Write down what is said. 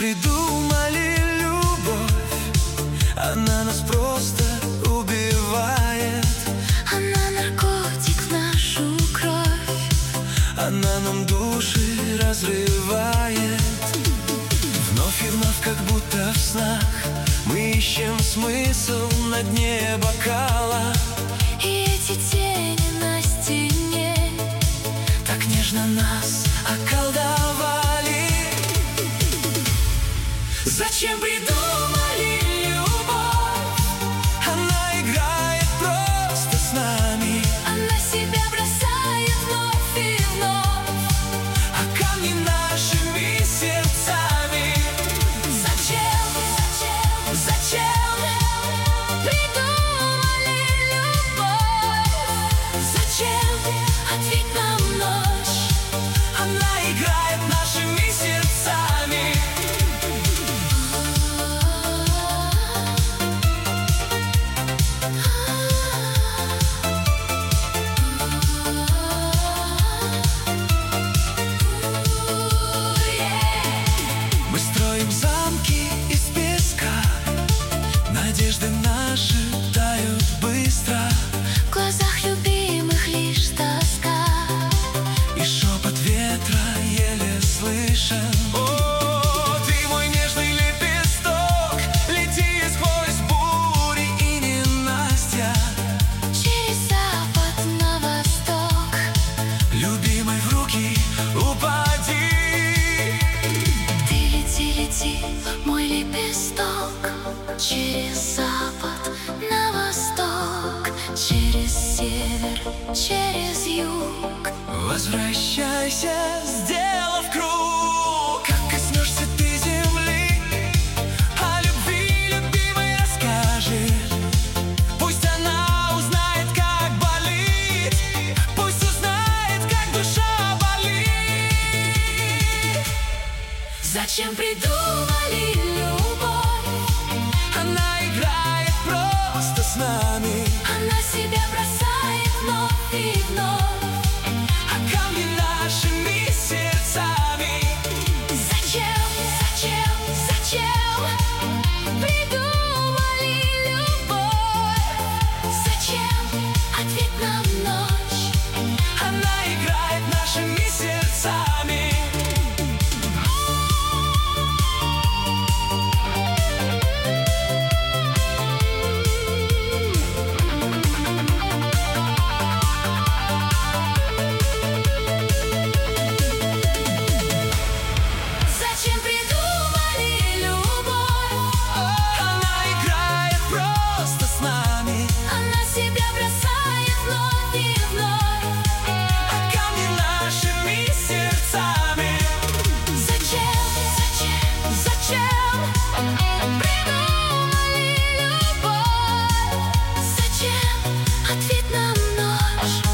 придумали любовь? Она нас просто убивает. Она наркотик в нашу кровь. Она нам души разрывает. Вновь и вновь, как будто в снах, мы ищем смысл на дне бокала. И эти тени на стене Так нежно нас околдовали. Зачем придумали любовь? Она играет просто с нами. она себя бросает вновь и вновь. А камни нашими сердцами. Зачем придумали любовь? Зачем ответь нам ночь? Она играет нашими сердцами. Мы строим замки из песка. Надежды наши тают быстро. В глазах любимых лишь тоска. И шепот ветра еле слышен. О, ты мой нежный лепесток, лети сквозь бури и ненастья. Через запад на восток. Любимой в руки упади. Ты лети, лети, мой лепесток. Через запад на восток. Через север, через юг. Возвращайся, сделав круг. Как коснешься ты земли, о любви любимой расскажешь. Пусть она узнает, как болит. Пусть узнает, как душа болит. Зачем придумали любовь? Она играет просто с нами. Она себя бросает вновь и вновь. А камни нашими сердцами. Зачем придумали любовь? Зачем ответь нам ночь? Она играет нашими сердцами. Зачем придумали любовь? Она играет просто с нами. Она себя бросает вновь и вновь. А камни нашими сердцами. Зачем придумали любовь? Зачем ответь нам ночь?